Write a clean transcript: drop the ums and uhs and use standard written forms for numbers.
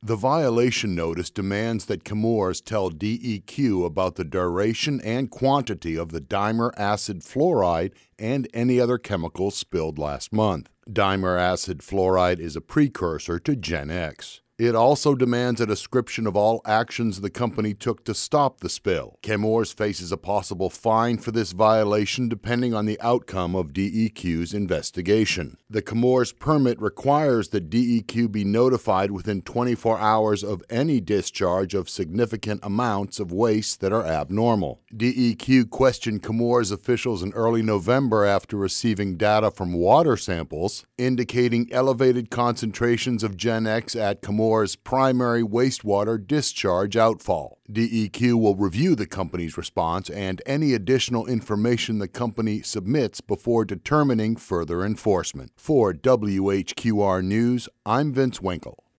The violation notice demands that Chemours tell DEQ about the duration and quantity of the dimer acid fluoride and any other chemicals spilled last month. Dimer acid fluoride is a precursor to Gen X. It also demands a description of all actions the company took to stop the spill. Chemours faces a possible fine for this violation depending on the outcome of DEQ's investigation. The Chemours permit requires that DEQ be notified within 24 hours of any discharge of significant amounts of waste that are abnormal. DEQ questioned Chemours officials in early November after receiving data from water samples indicating elevated concentrations of Gen X at Chemours' primary wastewater discharge outfall. DEQ will review the company's response and any additional information the company submits before determining further enforcement. For WHQR News, I'm Vince Winkle.